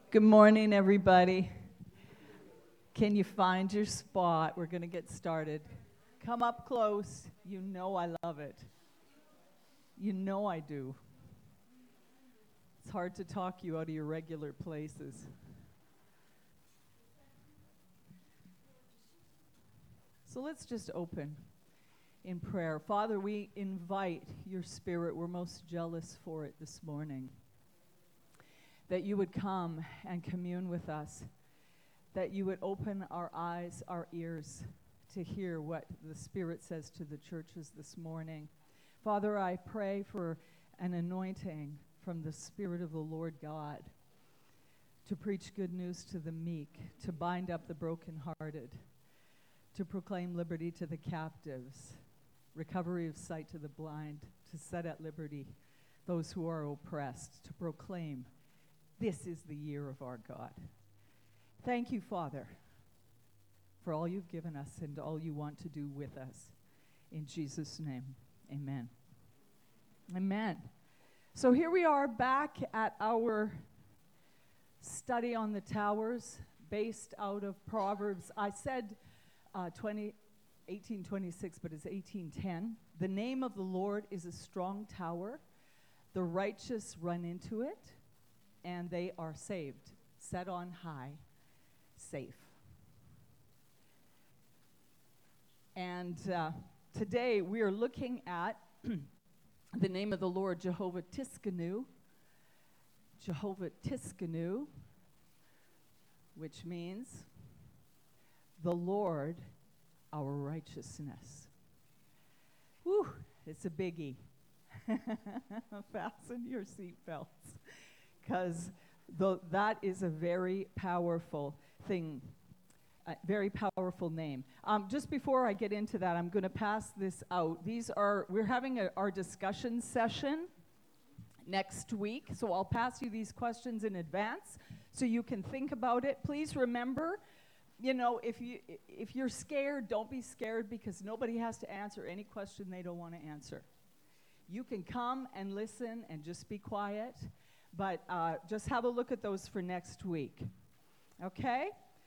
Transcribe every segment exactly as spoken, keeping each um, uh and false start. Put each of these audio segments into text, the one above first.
Good morning, everybody. Can you find your spot? We're going to get started. Come up close. You know I love it. You know I do. It's hard to talk you out of your regular places. So let's just open in prayer. Father, we invite your Spirit. We're most jealous for it this morning. That you would come and commune with us, that you would open our eyes, our ears to hear what the Spirit says to the churches this morning. Father, I pray for an anointing from the Spirit of the Lord God to preach good news to the meek, to bind up the brokenhearted, to proclaim liberty to the captives, recovery of sight to the blind, to set at liberty those who are oppressed, to proclaim this is the year of our God. Thank you, Father, for all you've given us and all you want to do with us. In Jesus' name, amen. Amen. So here we are back at our study on the towers based out of Proverbs. I said uh, twenty, eighteen twenty-six, but it's eighteen ten. The name of the Lord is a strong tower. The righteous run into it, and they are saved, set on high, safe. And uh, today we are looking at the name of the Lord, Jehovah Tiskanu. Jehovah Tiskanu, which means the Lord, our righteousness. Whew, it's a biggie. Fasten your seatbelts. Because that is a very powerful thing, a very powerful name. Um, just before I get into that, I'm going to pass this out. These are, we're having a, our discussion session next week, so I'll pass you these questions in advance so you can think about it. Please remember, you know, if, you, if you're scared, don't be scared, because nobody has to answer any question they don't want to answer. You can come and listen and just be quiet. But uh, just have a look at those for next week. Okay?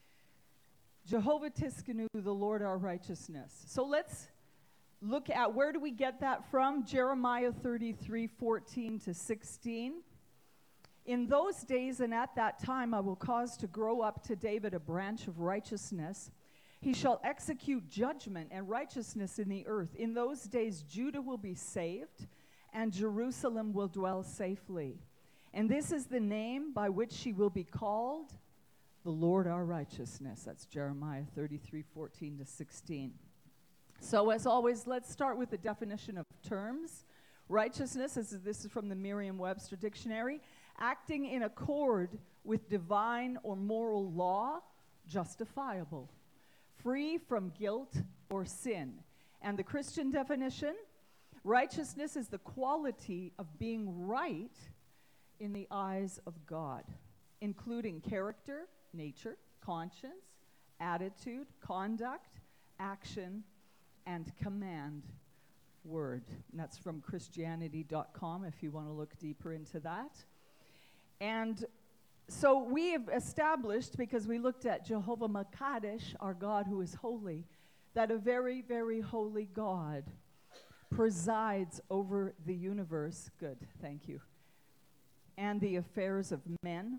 Jehovah Tiskanu, the Lord our righteousness. So let's look at, where do we get that from? Jeremiah thirty-three, fourteen to sixteen. In those days and at that time I will cause to grow up to David a branch of righteousness. He shall execute judgment and righteousness in the earth. In those days Judah will be saved, and Jerusalem will dwell safely. And this is the name by which she will be called, the Lord our righteousness. That's Jeremiah thirty-three, fourteen to sixteen. So as always, let's start with the definition of terms. Righteousness, this is, this is from the Merriam-Webster Dictionary, acting in accord with divine or moral law, justifiable, free from guilt or sin. And the Christian definition, righteousness is the quality of being right in the eyes of God, including character, nature, conscience, attitude, conduct, action, and command word. And that's from Christianity dot com if you want to look deeper into that. And so we have established, because we looked at Jehovah Makadesh, our God who is holy, that a very, very holy God presides over the universe. Good, thank you. And the affairs of men.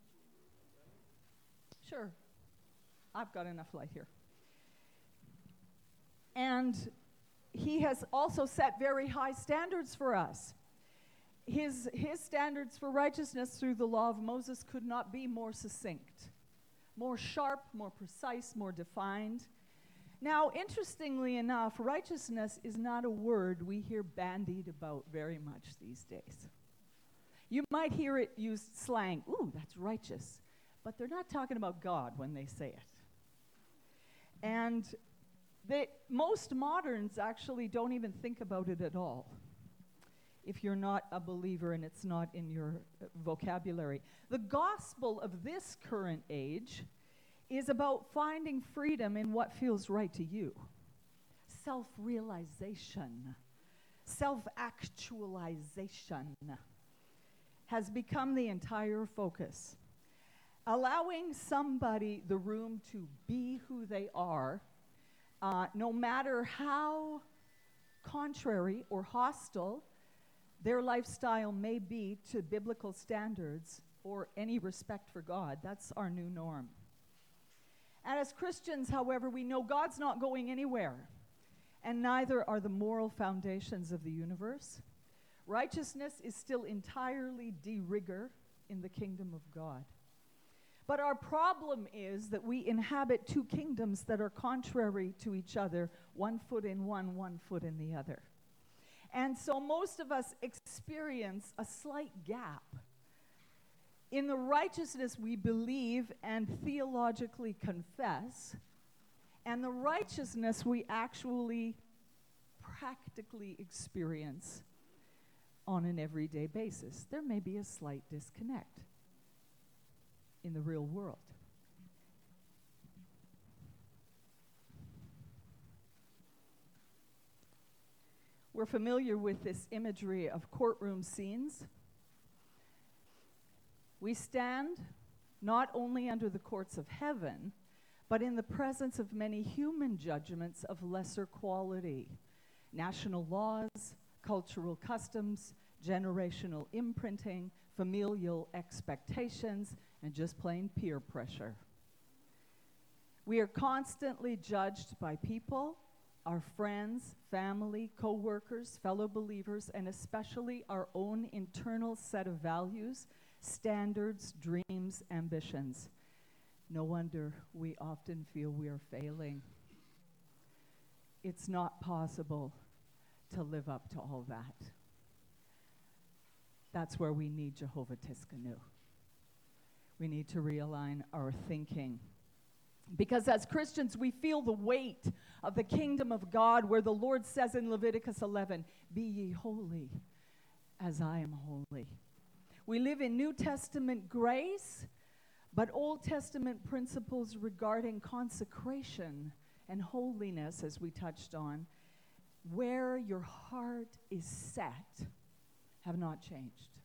Sure, I've got enough light here. And he has also set very high standards for us. His, his standards for righteousness through the law of Moses could not be more succinct, more sharp, more precise, more defined. Now, interestingly enough, righteousness is not a word we hear bandied about very much these days. You might hear it used slang, ooh, that's righteous. But they're not talking about God when they say it. And they, most moderns actually don't even think about it at all, if you're not a believer and it's not in your uh, vocabulary. The gospel of this current age is about finding freedom in what feels right to you. Self-realization, self-actualization has become the entire focus. allowing somebody the room to be who they are, uh, no matter how contrary or hostile their lifestyle may be to biblical standards or any respect for God. That's our new norm. And as Christians, however, we know God's not going anywhere, and neither are the moral foundations of the universe. Righteousness is still entirely de rigueur in the kingdom of God. But our problem is that we inhabit two kingdoms that are contrary to each other, one foot in one, one foot in the other. And so most of us experience a slight gap in the righteousness we believe and theologically confess, and the righteousness we actually practically experience on an everyday basis. There may be a slight disconnect in the real world. We're familiar with this imagery of courtroom scenes. We stand not only under the courts of heaven, but in the presence of many human judgments of lesser quality. National laws, cultural customs, generational imprinting, familial expectations, and just plain peer pressure. We are constantly judged by people, our friends, family, co-workers, fellow believers, and especially our own internal set of values, standards, dreams, ambitions. No wonder we often feel we are failing. It's not possible to live up to all that. That's where we need Jehovah Tiskanu. We need to realign our thinking. Because as Christians, we feel the weight of the kingdom of God, where the Lord says in Leviticus eleven, "Be ye holy as I am holy." We live in New Testament grace, but Old Testament principles regarding consecration and holiness, as we touched on, where your heart is set, have not changed.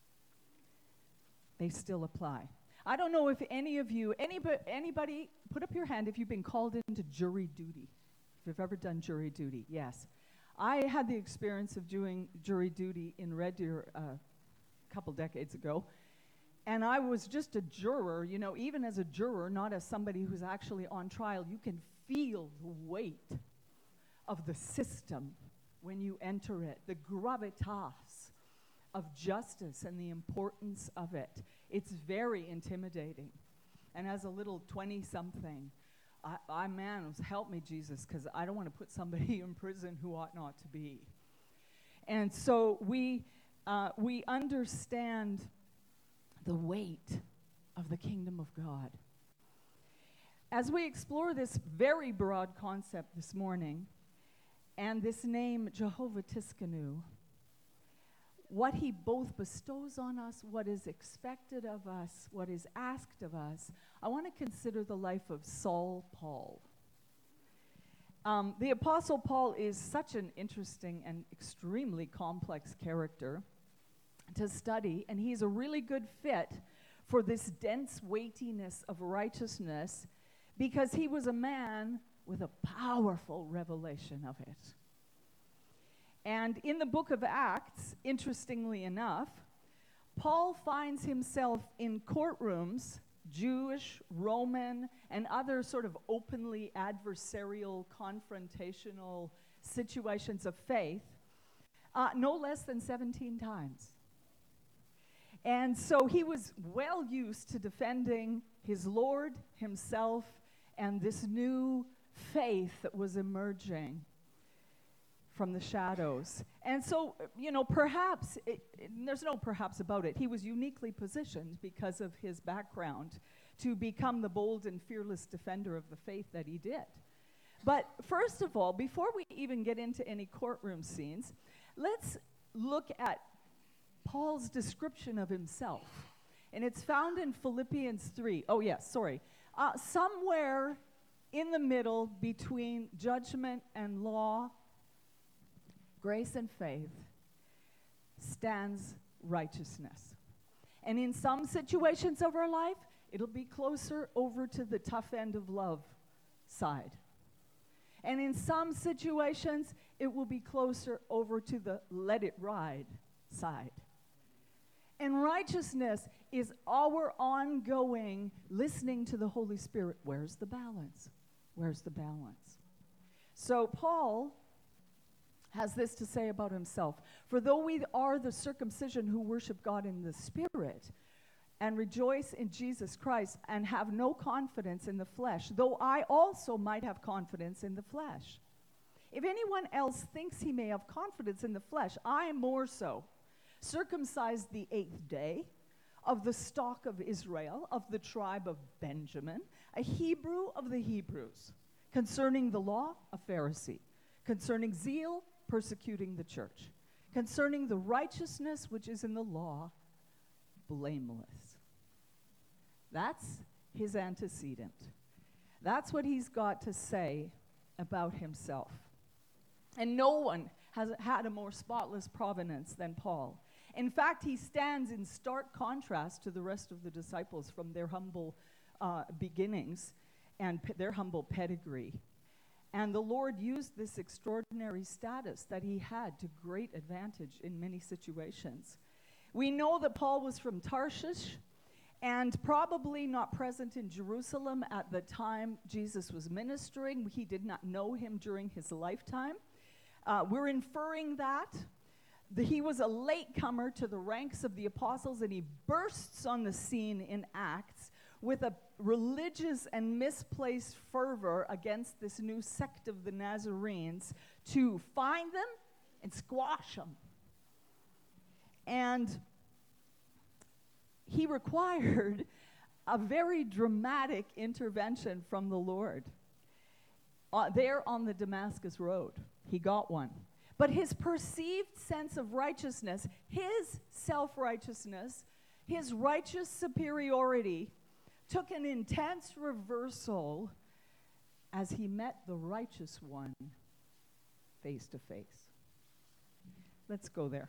They still apply. I don't know if any of you, anybody, anybody, put up your hand if you've been called into jury duty. If you've ever done jury duty, yes. I had the experience of doing jury duty in Red Deer uh, a couple decades ago. And I was just a juror, you know, even as a juror, not as somebody who's actually on trial, you can feel the weight of the system when you enter it, the gravitas of justice and the importance of it. It's very intimidating. And as a little twenty-something, I, I man, help me, Jesus, because I don't want to put somebody in prison who ought not to be. And so we uh, we understand the weight of the kingdom of God. As we explore this very broad concept this morning, and this name, Jehovah Tiskanu, what he both bestows on us, what is expected of us, what is asked of us, I want to consider the life of Saul Paul. Um, the Apostle Paul is such an interesting and extremely complex character to study, and he's a really good fit for this dense weightiness of righteousness because he was a man with a powerful revelation of it. And in the book of Acts, interestingly enough, Paul finds himself in courtrooms, Jewish, Roman, and other sort of openly adversarial, confrontational situations of faith, uh, no less than seventeen times. And so he was well used to defending his Lord, himself, and this new faith that was emerging from the shadows. And so, you know, perhaps, it, it, there's no perhaps about it, he was uniquely positioned because of his background to become the bold and fearless defender of the faith that he did. But first of all, before we even get into any courtroom scenes, let's look at Paul's description of himself. And it's found in Philippians three. Oh, yes, sorry. Uh, somewhere in the middle between judgment and law, grace and faith, stands righteousness. And in some situations of our life, It'll be closer over to the tough end of love side. And in some situations, it will be closer over to the let it ride side. And righteousness is our ongoing listening to the Holy Spirit. Where's the balance? Where's the balance? So Paul has this to say about himself. For though we are the circumcision who worship God in the Spirit and rejoice in Jesus Christ and have no confidence in the flesh, though I also might have confidence in the flesh. If anyone else thinks he may have confidence in the flesh, I am more so. Circumcised the eighth day, of the stock of Israel, of the tribe of Benjamin, a Hebrew of the Hebrews, concerning the law, a Pharisee, concerning zeal, persecuting the church, concerning the righteousness which is in the law, blameless. That's his antecedent. That's what he's got to say about himself. And no one has had a more spotless provenance than Paul. In fact, he stands in stark contrast to the rest of the disciples from their humble uh, beginnings and pe- their humble pedigree. And the Lord used this extraordinary status that he had to great advantage in many situations. We know that Paul was from Tarshish and probably not present in Jerusalem at the time Jesus was ministering. He did not know him during his lifetime. Uh, we're inferring that. The, he was a latecomer to the ranks of the apostles, and he bursts on the scene in Acts with a religious and misplaced fervor against this new sect of the Nazarenes to find them and squash them. And he required a very dramatic intervention from the Lord. Uh, there on the Damascus Road, he got one. But his perceived sense of righteousness, his self-righteousness, his righteous superiority, took an intense reversal as he met the righteous one face to face. Let's go there.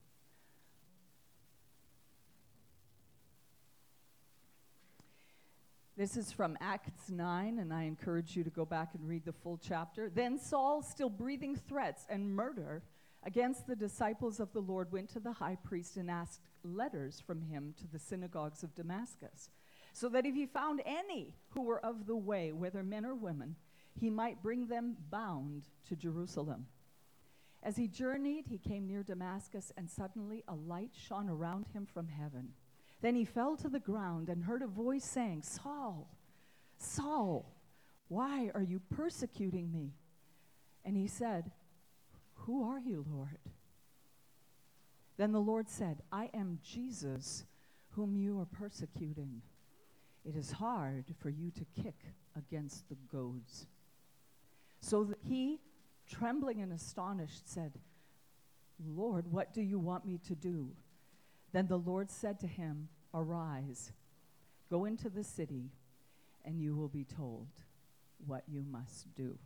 This is from Acts nine, and I encourage you to go back and read the full chapter. Then Saul, still breathing threats and murder against the disciples of the Lord, went to the high priest and asked letters from him to the synagogues of Damascus, so that if he found any who were of the way, whether men or women, he might bring them bound to Jerusalem. As he journeyed, he came near Damascus, and suddenly a light shone around him from heaven. Then he fell to the ground and heard a voice saying, Saul, Saul, why are you persecuting me? And he said, Who are you, Lord? Then the Lord said, I am Jesus, whom you are persecuting. It is hard for you to kick against the goads. So that he, trembling and astonished, said, Lord, what do you want me to do? Then the Lord said to him, Arise, go into the city, and you will be told what you must do.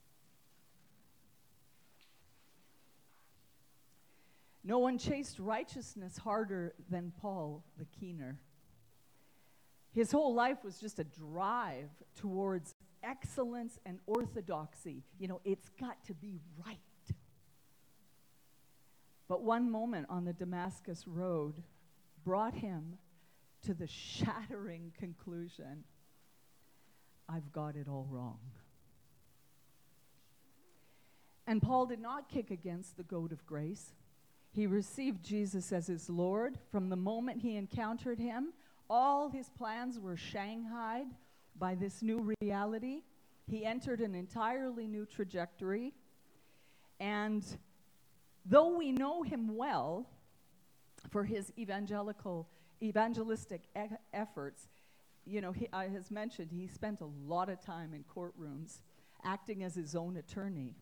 No one chased righteousness harder than Paul the Keener. His whole life was just a drive towards excellence and orthodoxy. You know, it's got to be right. But one moment on the Damascus Road brought him to the shattering conclusion, I've got it all wrong. And Paul did not kick against the goad of grace. He received Jesus as his Lord. From the moment he encountered him, all his plans were shanghaied by this new reality. He entered an entirely new trajectory. And though we know him well for his evangelical, evangelistic e- efforts, you know, he, I has mentioned he spent a lot of time in courtrooms acting as his own attorney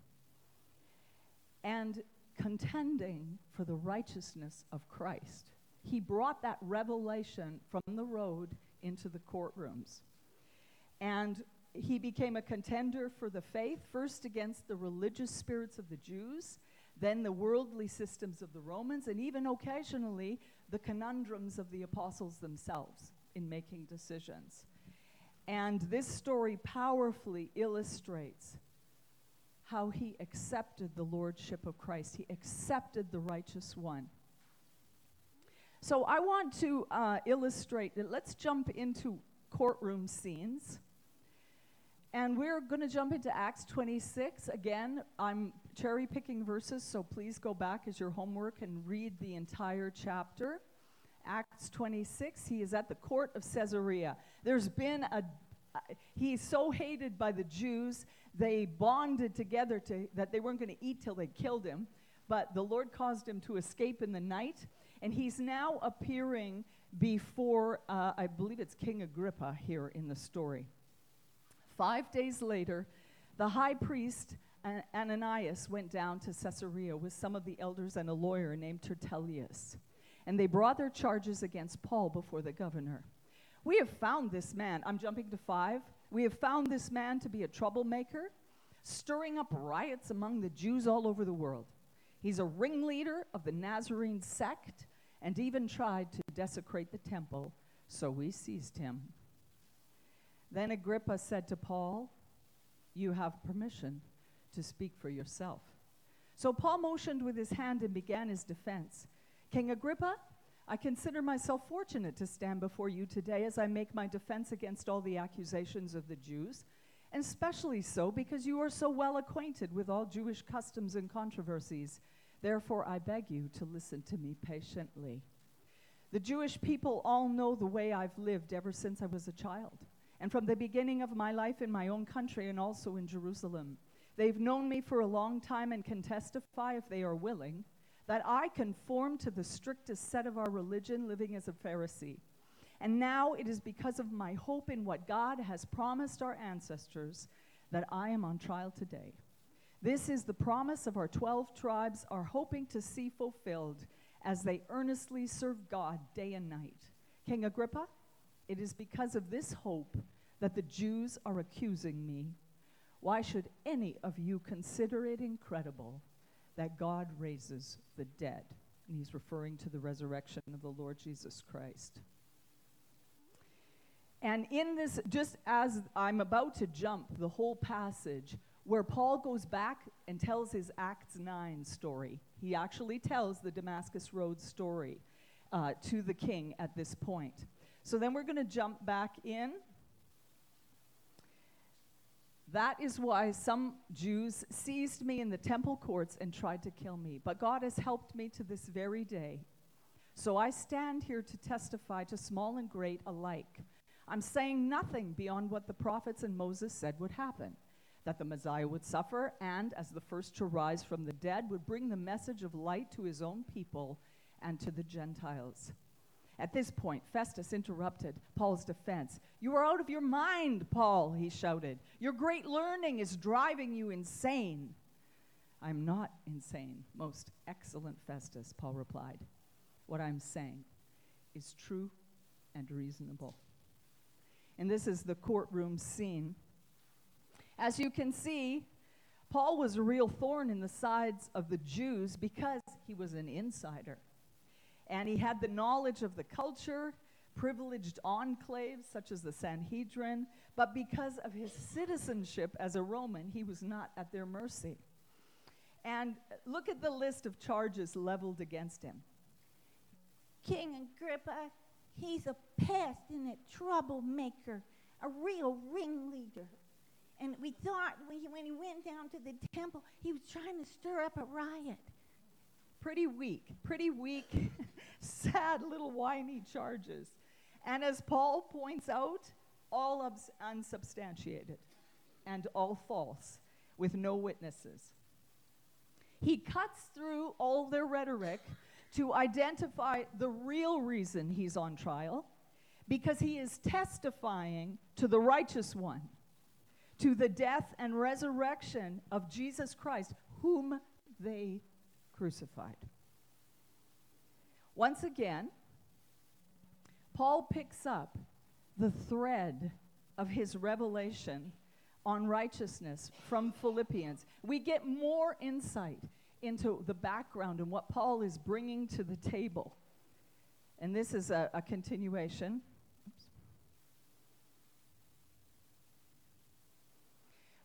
and contending for the righteousness of Christ. He brought that revelation from the road into the courtrooms. And he became a contender for the faith, first against the religious spirits of the Jews, then the worldly systems of the Romans, and even occasionally the conundrums of the apostles themselves. in making decisions. And this story powerfully illustrates how he accepted the lordship of Christ. He accepted the righteous one. So I want to uh, illustrate that. Let's jump into courtroom scenes. And we're going to jump into Acts twenty-six. Again, I'm cherry picking verses, so please go back as your homework and read the entire chapter. Acts twenty-six, he is at the court of Caesarea. There's been a, uh, he's so hated by the Jews, they bonded together to, that they weren't going to eat till they killed him. But the Lord caused him to escape in the night, and he's now appearing before, uh, I believe it's King Agrippa here in the story. Five days later, the high priest An- Ananias went down to Caesarea with some of the elders and a lawyer named Tertullus. And they brought their charges against Paul before the governor. We have found this man, I'm jumping to five, we have found this man to be a troublemaker, stirring up riots among the Jews all over the world. He's a ringleader of the Nazarene sect and even tried to desecrate the temple, so we seized him. Then Agrippa said to Paul, "You have permission to speak for yourself." So Paul motioned with his hand and began his defense. "King Agrippa, I consider myself fortunate to stand before you today as I make my defense against all the accusations of the Jews, and especially so because you are so well acquainted with all Jewish customs and controversies. Therefore, I beg you to listen to me patiently. The Jewish people all know the way I've lived ever since I was a child, and from the beginning of my life in my own country and also in Jerusalem. They've known me for a long time and can testify, if they are willing, that I conform to the strictest set of our religion, living as a Pharisee. And now it is because of my hope in what God has promised our ancestors that I am on trial today. This is the promise of our twelve tribes are hoping to see fulfilled as they earnestly serve God day and night. King Agrippa, it is because of this hope that the Jews are accusing me. Why should any of you consider it incredible that God raises the dead?" And he's referring to the resurrection of the Lord Jesus Christ. And in this, just as I'm about to jump the whole passage, where Paul goes back and tells his Acts nine story, he actually tells the Damascus Road story uh, to the king at this point. So then we're going to jump back in. That is why some Jews seized me in the temple courts and tried to kill me. But God has helped me to this very day. So I stand here to testify to small and great alike. I'm saying nothing beyond what the prophets and Moses said would happen, that the Messiah would suffer and, as the first to rise from the dead, would bring the message of light to his own people and to the Gentiles. At this point, Festus interrupted Paul's defense. "You are out of your mind, Paul," he shouted. "Your great learning is driving you insane." "I'm not insane, most excellent Festus," Paul replied. "What I'm saying is true and reasonable." And this is the courtroom scene. As you can see, Paul was a real thorn in the sides of the Jews because he was an insider. And he had the knowledge of the culture, privileged enclaves such as the Sanhedrin, but because of his citizenship as a Roman, he was not at their mercy. And look at the list of charges leveled against him. "King Agrippa, he's a pest and a troublemaker, a real ringleader. And we thought when he, when he went down to the temple, he was trying to stir up a riot." Pretty weak, pretty weak, sad little whiny charges. And as Paul points out, all ubs- unsubstantiated and all false, with no witnesses. He cuts through all their rhetoric to identify the real reason he's on trial, because he is testifying to the righteous one, to the death and resurrection of Jesus Christ, whom they crucified. Once again, Paul picks up the thread of his revelation on righteousness from Philippians. We get more insight into the background and what Paul is bringing to the table. And this is a, a continuation. Oops.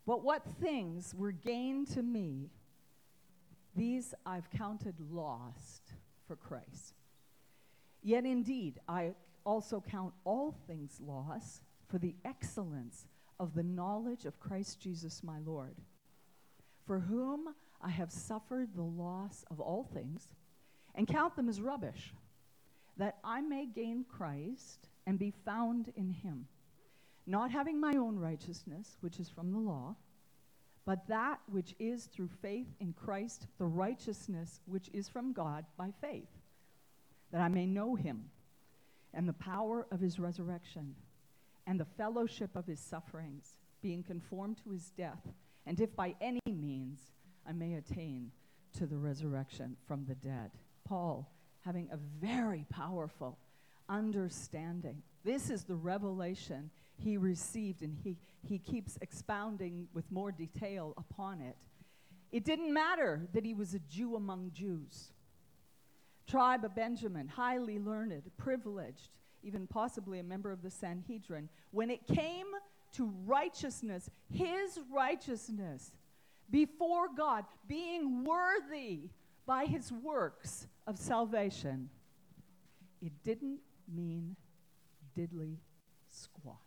But what things were gain to me, these I've counted lost for Christ. Yet indeed, I also count all things loss for the excellence of the knowledge of Christ Jesus my Lord, for whom I have suffered the loss of all things, and count them as rubbish, that I may gain Christ and be found in him, not having my own righteousness, which is from the law, but that which is through faith in Christ, the righteousness which is from God by faith, that I may know him and the power of his resurrection and the fellowship of his sufferings, being conformed to his death, and if by any means I may attain to the resurrection from the dead. Paul, having a very powerful understanding. This is the revelation he received, and he, he keeps expounding with more detail upon it. It didn't matter that he was a Jew among Jews, tribe of Benjamin, highly learned, privileged, even possibly a member of the Sanhedrin. When it came to righteousness, his righteousness before God, being worthy by his works of salvation, it didn't mean diddly squat.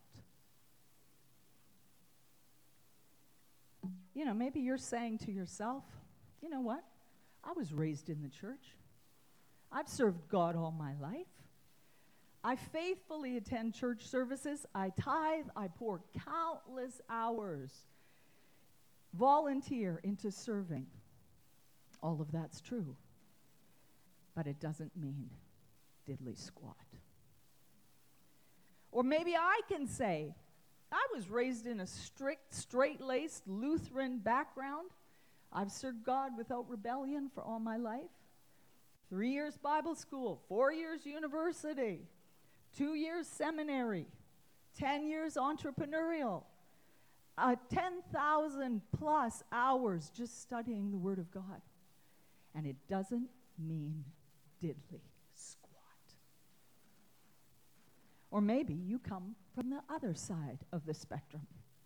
You know, maybe you're saying to yourself, you know what? I was raised in the church. I've served God all my life. I faithfully attend church services. I tithe. I pour countless hours, volunteer into serving. All of that's true. But it doesn't mean diddly squat. Or maybe I can say, I was raised in a strict, straight-laced Lutheran background. I've served God without rebellion for all my life. Three years Bible school, four years university, two years seminary, ten years entrepreneurial, uh, ten thousand plus hours just studying the Word of God. And it doesn't mean diddly squat. Or maybe you come from the other side of the spectrum.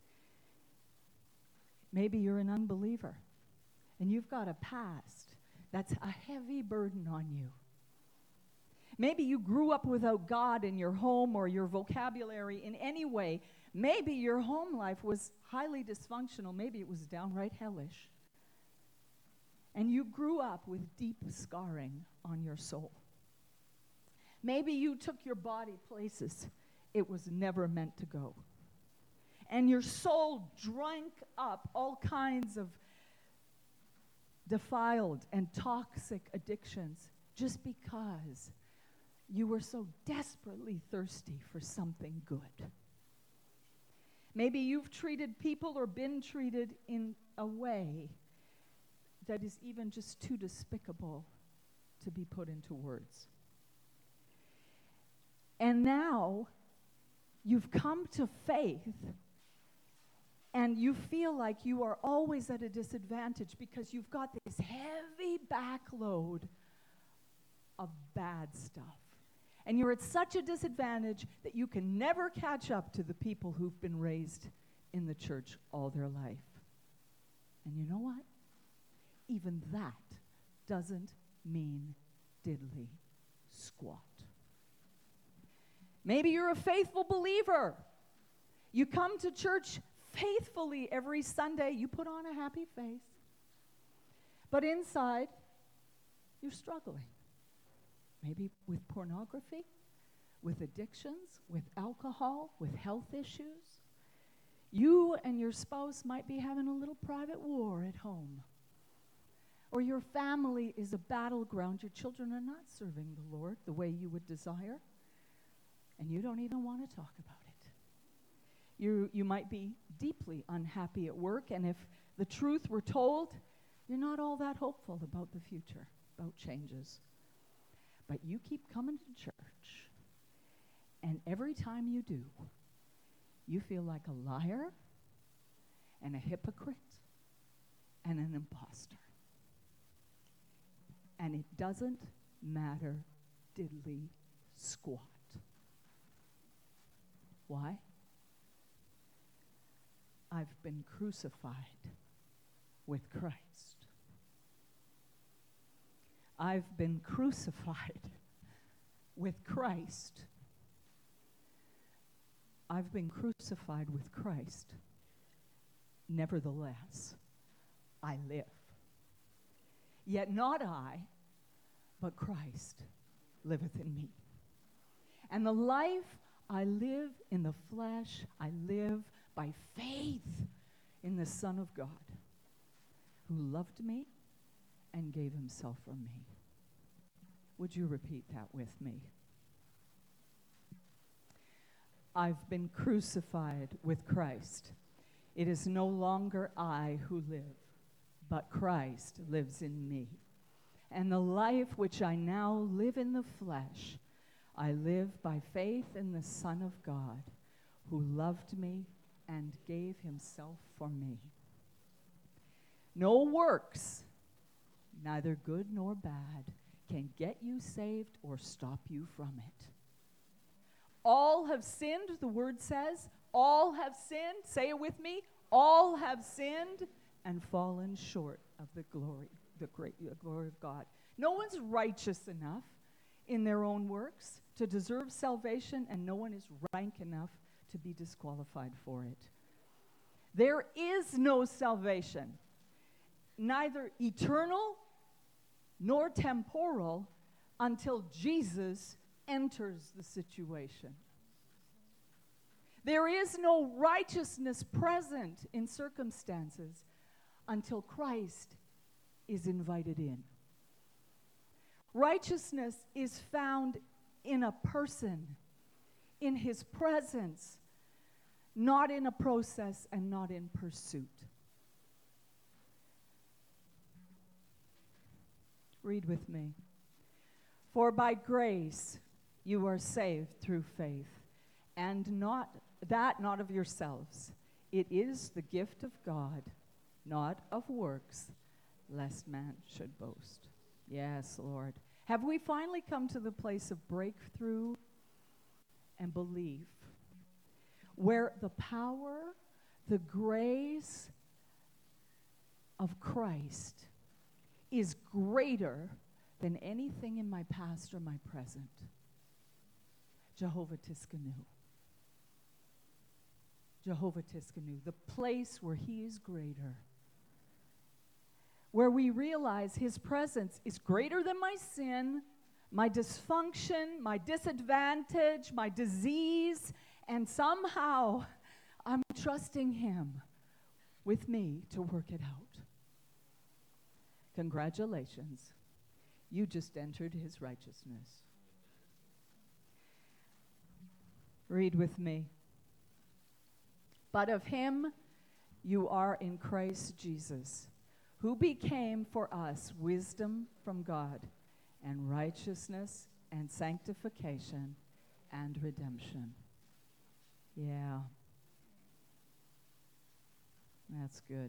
Maybe you're an unbeliever, and you've got a past that's a heavy burden on you. Maybe you grew up without God in your home or your vocabulary in any way. Maybe your home life was highly dysfunctional. Maybe it was downright hellish. And you grew up with deep scarring on your soul. Maybe you took your body places it was never meant to go. And your soul drank up all kinds of defiled and toxic addictions just because you were so desperately thirsty for something good. Maybe you've treated people or been treated in a way that is even just too despicable to be put into words. And now you've come to faith, and you feel like you are always at a disadvantage because you've got this heavy backload of bad stuff. And you're at such a disadvantage that you can never catch up to the people who've been raised in the church all their life. And you know what? Even that doesn't mean diddly squat. Maybe you're a faithful believer. You come to church faithfully every Sunday. You put on a happy face. But inside, you're struggling. Maybe with pornography, with addictions, with alcohol, with health issues. You and your spouse might be having a little private war at home. Or your family is a battleground. Your children are not serving the Lord the way you would desire. And you don't even want to talk about it. You, you might be deeply unhappy at work, and if the truth were told, you're not all that hopeful about the future, about changes. But you keep coming to church, and every time you do, you feel like a liar and a hypocrite and an imposter. And it doesn't matter diddly squat. Why? I've been crucified with Christ. I've been crucified with Christ. I've been crucified with Christ. Nevertheless, I live. Yet not I, but Christ liveth in me. And the life I live in the flesh, I live by faith in the Son of God, who loved me and gave himself for me. Would you repeat that with me? I've been crucified with Christ. It is no longer I who live, but Christ lives in me. And the life which I now live in the flesh, I live by faith in the Son of God, who loved me and gave himself for me. No works, neither good nor bad, can get you saved or stop you from it. All have sinned, the word says. All have sinned. Say it with me. All have sinned and fallen short of the glory, the great the glory of God. No one's righteous enough in their own works to deserve salvation, and no one is rank enough to be disqualified for it. There is no salvation, neither eternal nor temporal, until Jesus enters the situation. There is no righteousness present in circumstances until Christ is invited in. Righteousness is found in a person, in his presence, not in a process and not in pursuit. Read with me. For by grace you are saved through faith, and not that not of yourselves. It is the gift of God, not of works, lest man should boast. Yes, Lord. Have we finally come to the place of breakthrough and belief, where the power, the grace of Christ is greater than anything in my past or my present? Jehovah Tiskanu. Jehovah Tiskanu, the place where he is greater. Where we realize his presence is greater than my sin, my dysfunction, my disadvantage, my disease, and somehow I'm trusting him with me to work it out. Congratulations. You just entered his righteousness. Read with me. But of him you are in Christ Jesus, who became for us wisdom from God, and righteousness and sanctification and redemption. Yeah. That's good.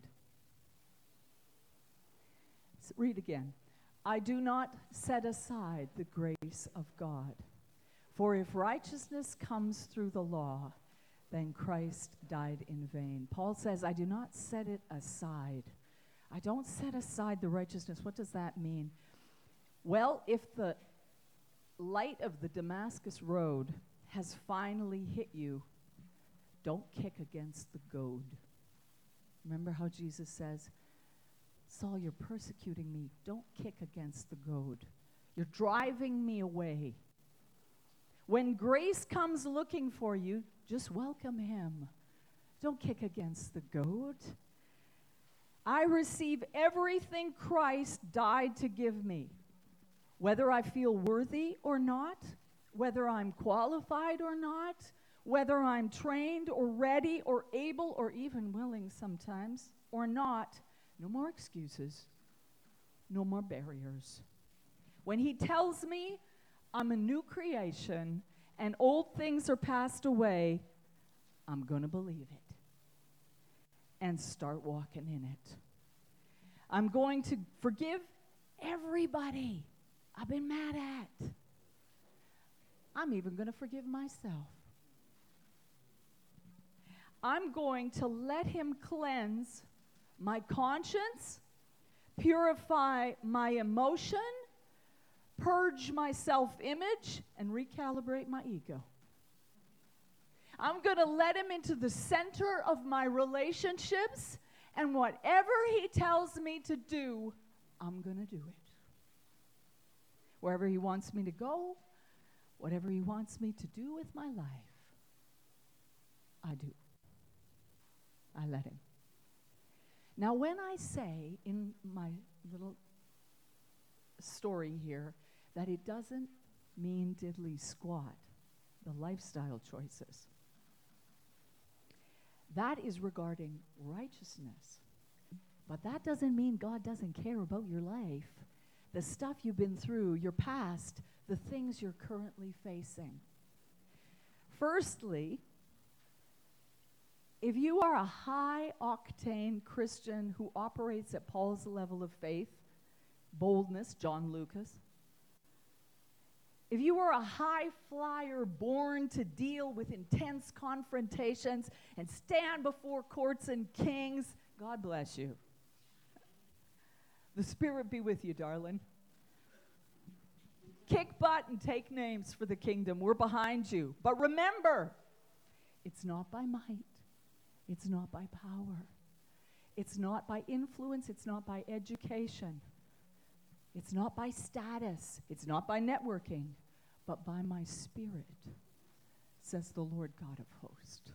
S- read again. I do not set aside the grace of God. For if righteousness comes through the law, then Christ died in vain. Paul says, I do not set it aside. I don't set aside the righteousness. What does that mean? Well, if the light of the Damascus road has finally hit you, don't kick against the goad. Remember how Jesus says, Saul, you're persecuting me. Don't kick against the goad. You're driving me away. When grace comes looking for you, just welcome him. Don't kick against the goad. I receive everything Christ died to give me, whether I feel worthy or not, whether I'm qualified or not, whether I'm trained or ready or able or even willing sometimes or not. No more excuses. No more barriers. When he tells me I'm a new creation and old things are passed away, I'm going to believe it and start walking in it. I'm going to forgive everybody I've been mad at. I'm even going to forgive myself. I'm going to let him cleanse my conscience, purify my emotion, purge my self-image, and recalibrate my ego. I'm going to let him into the center of my relationships, and whatever he tells me to do, I'm going to do it. Wherever he wants me to go, whatever he wants me to do with my life, I do. I let him. Now, when I say in my little story here that it doesn't mean diddly squat, the lifestyle choices, that is regarding righteousness. But that doesn't mean God doesn't care about your life, the stuff you've been through, your past, the things you're currently facing. Firstly, if you are a high-octane Christian who operates at Paul's level of faith, boldness, John Lucas, if you are a high flyer born to deal with intense confrontations and stand before courts and kings, God bless you. The Spirit be with you, darling. Kick butt and take names for the kingdom. We're behind you. But remember, it's not by might. It's not by power. It's not by influence. It's not by education. It's not by status. It's not by networking. But by my Spirit, says the Lord God of hosts.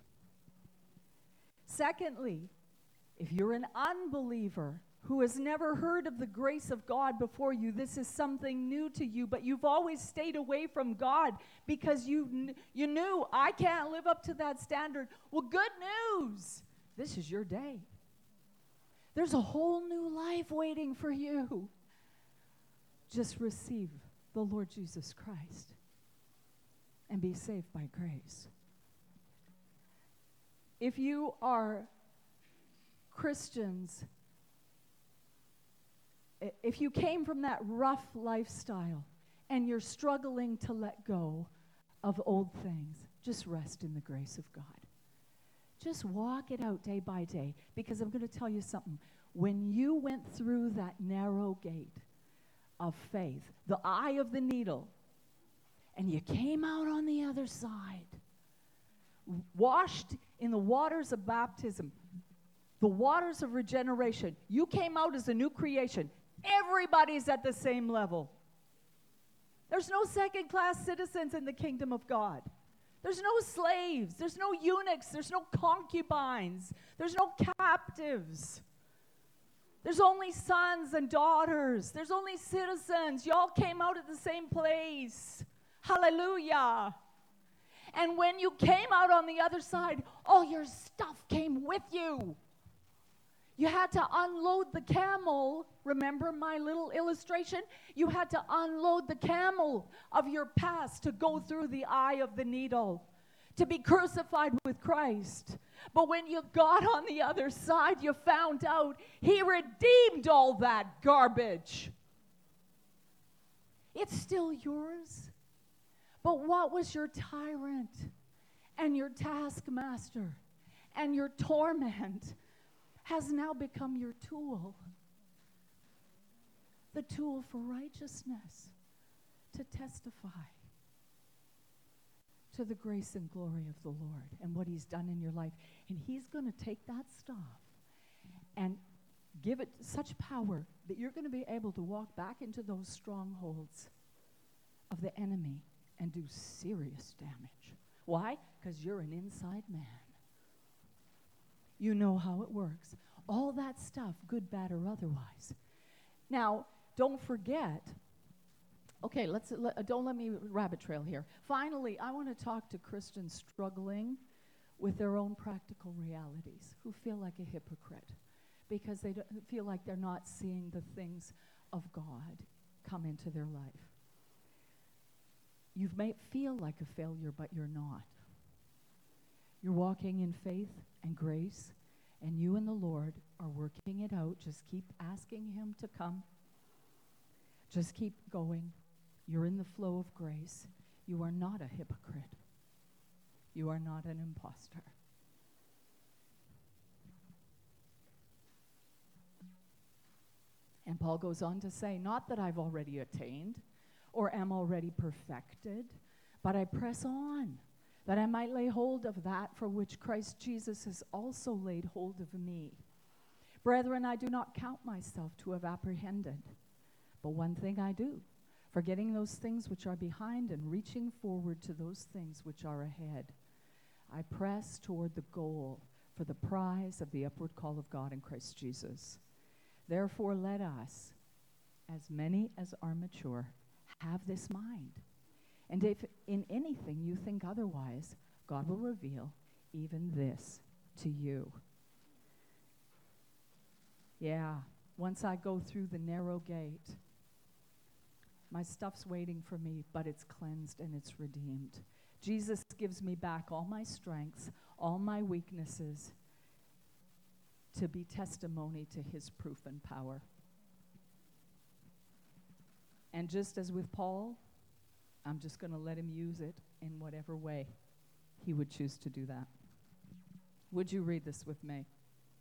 Secondly, if you're an unbeliever who has never heard of the grace of God before you, this is something new to you, but you've always stayed away from God because you, kn- you knew, I can't live up to that standard. Well, good news. This is your day. There's a whole new life waiting for you. Just receive the Lord Jesus Christ and be saved by grace. If you are Christians, if you came from that rough lifestyle and you're struggling to let go of old things, just rest in the grace of God. Just walk it out day by day, because I'm going to tell you something. When you went through that narrow gate of faith, the eye of the needle, and you came out on the other side, washed in the waters of baptism, the waters of regeneration, you came out as a new creation. Everybody's at the same level. There's no second-class citizens in the kingdom of God. There's no slaves. There's no eunuchs. There's no concubines. There's no captives. There's only sons and daughters. There's only citizens. You all came out at the same place. Hallelujah. And when you came out on the other side, all your stuff came with you. You had to unload the camel. Remember my little illustration? You had to unload the camel of your past to go through the eye of the needle, to be crucified with Christ. But when you got on the other side, you found out He redeemed all that garbage. It's still yours. But what was your tyrant and your taskmaster and your torment has now become your tool. The tool for righteousness, to testify to the grace and glory of the Lord and what He's done in your life. And He's going to take that stuff and give it such power that you're going to be able to walk back into those strongholds of the enemy and do serious damage. Why? Because you're an inside man. You know how it works. All that stuff, good, bad, or otherwise. Now, don't forget, okay, let's let, don't let me rabbit trail here. Finally, I want to talk to Christians struggling with their own practical realities, who feel like a hypocrite because they don't feel like they're not seeing the things of God come into their life. You may feel like a failure, but you're not. You're walking in faith and grace, and you and the Lord are working it out. Just keep asking Him to come. Just keep going. You're in the flow of grace. You are not a hypocrite. You are not an imposter. And Paul goes on to say, not that I've already attained or am already perfected, but I press on, that I might lay hold of that for which Christ Jesus has also laid hold of me. Brethren, I do not count myself to have apprehended, but one thing I do, forgetting those things which are behind and reaching forward to those things which are ahead. I press toward the goal for the prize of the upward call of God in Christ Jesus. Therefore, let us, as many as are mature, have this mind. And if in anything you think otherwise, God will reveal even this to you. Yeah, once I go through the narrow gate, my stuff's waiting for me, but it's cleansed and it's redeemed. Jesus gives me back all my strengths, all my weaknesses, to be testimony to his proof and power. And just as with Paul, I'm just going to let him use it in whatever way he would choose to do that. Would you read this with me?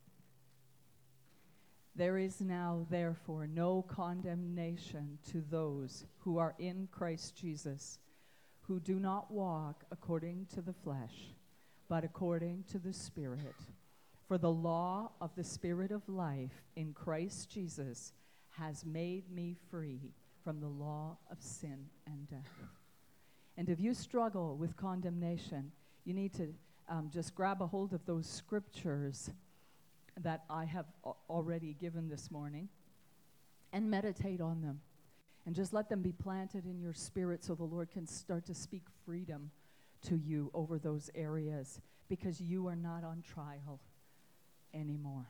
There is now, therefore, no condemnation to those who are in Christ Jesus, who do not walk according to the flesh, but according to the Spirit. For the law of the Spirit of life in Christ Jesus has made me free from the law of sin and death. And if you struggle with condemnation, you need to um, just grab a hold of those scriptures that I have a- already given this morning and meditate on them. And just let them be planted in your spirit so the Lord can start to speak freedom to you over those areas, because you are not on trial anymore.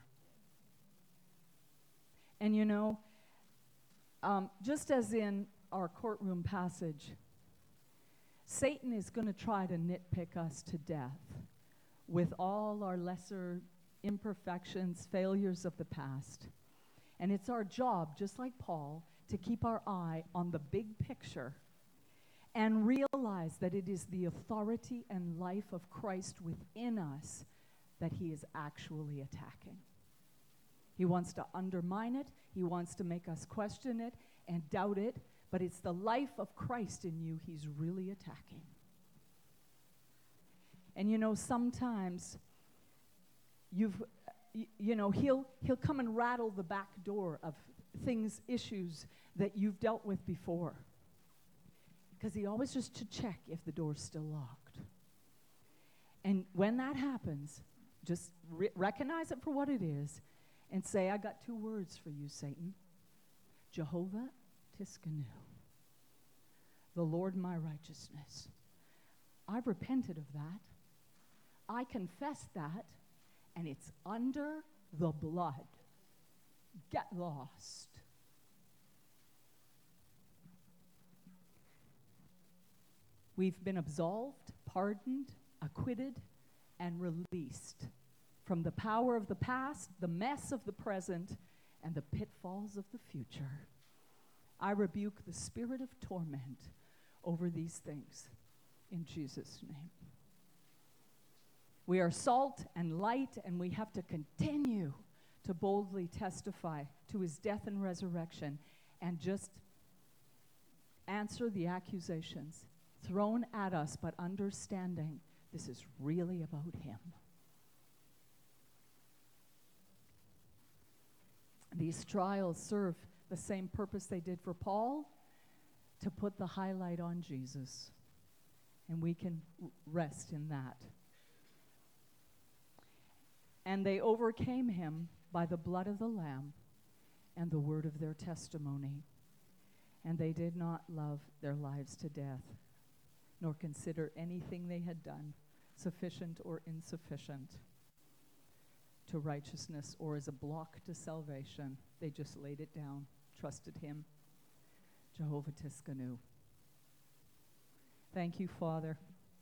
And you know, um, just as in our courtroom passage, Satan is going to try to nitpick us to death with all our lesser imperfections, failures of the past. And it's our job, just like Paul, to keep our eye on the big picture and realize that it is the authority and life of Christ within us that he is actually attacking. He wants to undermine it. He wants to make us question it and doubt it. But it's the life of Christ in you he's really attacking. And you know, sometimes you've, y- you know, he'll he'll come and rattle the back door of things, issues that you've dealt with before. Because he always just to check if the door's still locked. And when that happens, just re- recognize it for what it is and say, I got two words for you, Satan. Jehovah Tiskanu, the Lord my righteousness. I've repented of that. I confess that, and it's under the blood. Get lost. We've been absolved, pardoned, acquitted, and released from the power of the past, the mess of the present, and the pitfalls of the future. I rebuke the spirit of torment over these things in Jesus' name. We are salt and light, and we have to continue to boldly testify to his death and resurrection and just answer the accusations thrown at us, but understanding this is really about him. These trials serve the same purpose they did for Paul, to put the highlight on Jesus. And we can r- rest in that. And they overcame him by the blood of the Lamb and the word of their testimony. And they did not love their lives to death, nor consider anything they had done sufficient or insufficient to righteousness or as a block to salvation. They just laid it down, trusted him. Jehovah Tiskanu. Thank you, Father,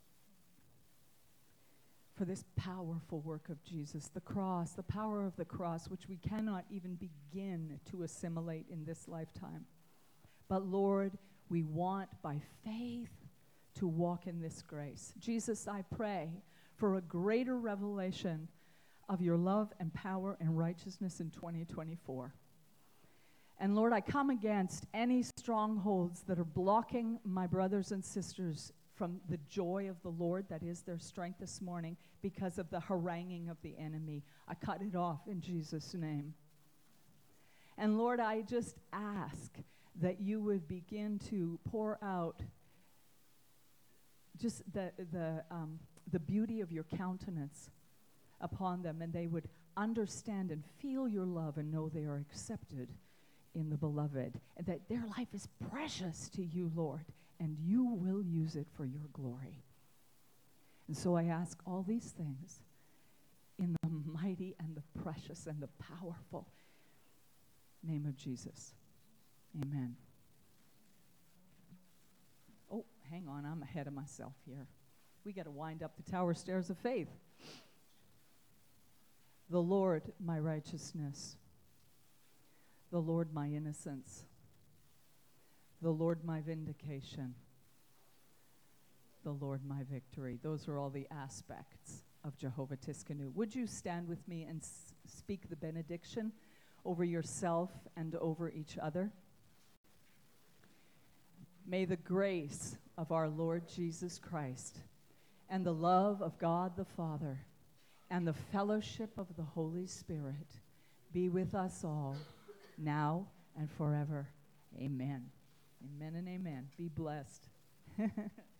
for this powerful work of Jesus, the cross, the power of the cross, which we cannot even begin to assimilate in this lifetime. But Lord, we want by faith to walk in this grace. Jesus, I pray for a greater revelation of your love and power and righteousness in twenty twenty-four. And Lord, I come against any strongholds that are blocking my brothers and sisters from the joy of the Lord that is their strength this morning because of the haranguing of the enemy. I cut it off in Jesus' name. And Lord, I just ask that you would begin to pour out just the the um, the beauty of your countenance upon them, and they would understand and feel your love and know they are accepted in the beloved, and that their life is precious to you, Lord, and you will use it for your glory. And so I ask all these things in the mighty and the precious and the powerful name of Jesus. Amen. Oh, hang on, I'm ahead of myself here. We got to wind up the tower stairs of faith. The Lord, my righteousness. The Lord, my innocence. The Lord, my vindication. The Lord, my victory. Those are all the aspects of Jehovah Tiskanu. Would you stand with me and s- speak the benediction over yourself and over each other? May the grace of our Lord Jesus Christ and the love of God the Father and the fellowship of the Holy Spirit be with us all, now and forever. Amen. Amen and amen. Be blessed.